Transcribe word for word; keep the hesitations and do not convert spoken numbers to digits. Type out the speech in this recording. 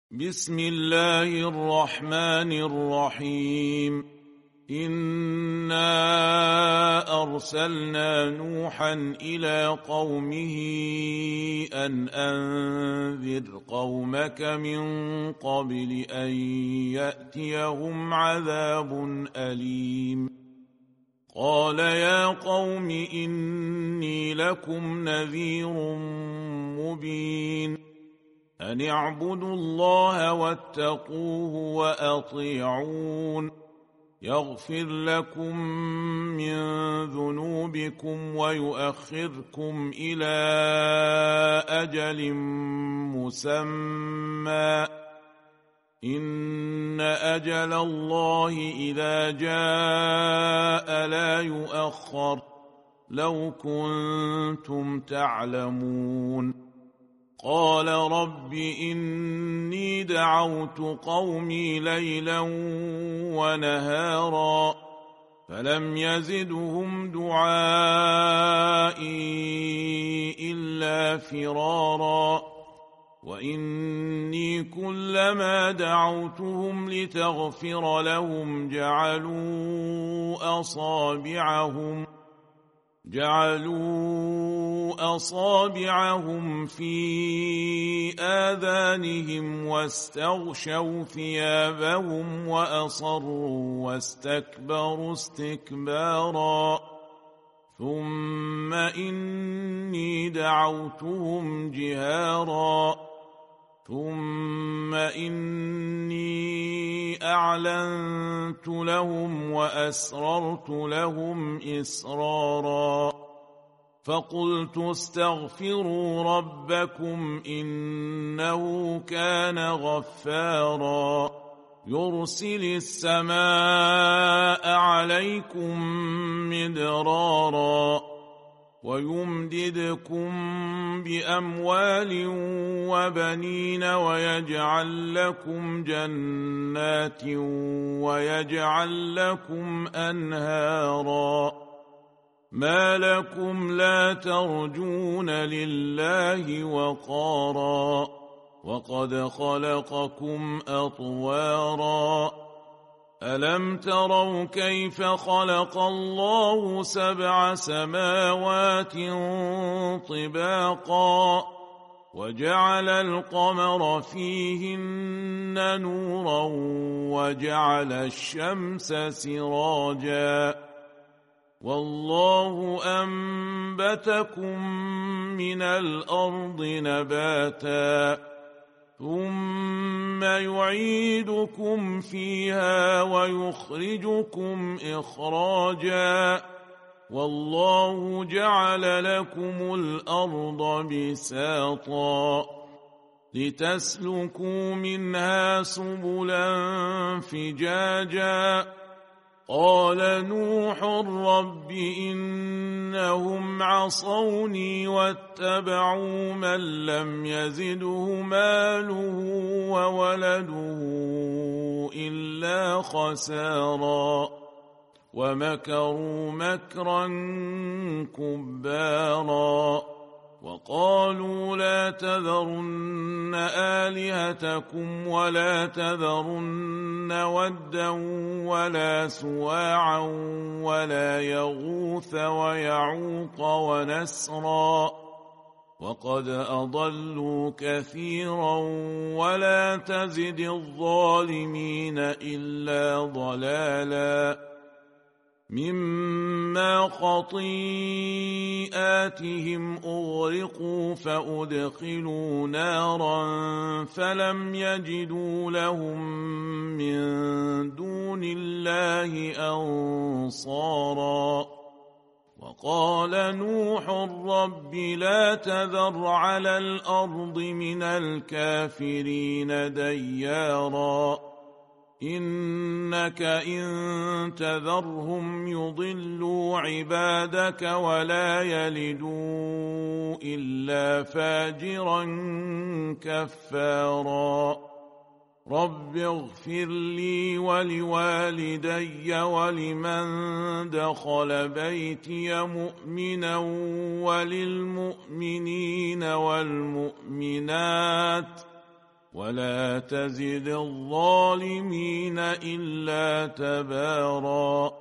بسم الله الرحمن الرحيم. إنا أرسلنا نوحا إلى قومه أن أنذر قومك من قبل أن يأتيهم عذاب أليم. قال يا قوم إني لكم نذير مبين أن اعبدوا الله واتقوه وأطيعون يغفر لكم من ذنوبكم ويؤخركم إلى أجل مسمى إن أجل الله إذا جاء لا يؤخر لو كنتم تعلمون. قال رب إني دعوت قومي ليلا ونهارا فلم يزدهم دعائي إلا فرارا وإني كلما دعوتهم لتغفر لهم جعلوا أصابعهم جعلوا أصابعهم في آذانهم واستغشوا ثيابهم وأصروا واستكبروا استكبارا ثم إني دعوتهم جهارا ثم إني أعلنت لهم وأسررت لهم إسرارا فقلت استغفروا ربكم إنه كان غفارا يرسل السماء عليكم مدرارا ويمددكم بأموال وبنين ويجعل لكم جنات ويجعل لكم أنهارا ما لكم لا ترجون لله وقارا وقد خلقكم أطوارا ألم تروا كيف خلق الله سبع سماوات طباقا وجعل القمر فيهن نورا وجعل الشمس سراجا والله أنبتكم من الأرض نباتا ثم يعيدكم فيها ويخرجكم إخراجا والله جعل لكم الأرض بساطا لتسلكوا منها سبلا فجاجا قال نوح رب إنهم عصوني واتبعوا من لم يزده ماله وولده إلا خسارا ومكروا مكرا كبارا وقالوا لا تذرن آلهتكم ولا تذرن ودا ولا سواعا ولا يغوث ويعوق ونسرا وقد أضلوا كثيرا ولا تزد الظالمين إلا ضلالا مما خطيئاتهم أغرقوا فأدخلوا نارا فلم يجدوا لهم من دون الله أنصارا وقال نوح رب لا تذر على الأرض من الكافرين ديارا إنك إن تذرهم يضلوا عبادك ولا يلدوا إلا فاجرا كفارا رب اغفر لي ولوالدي ولمن دخل بيتي مؤمنا وللمؤمنين والمؤمنات ولا تزد الظالمين إلا تباراً.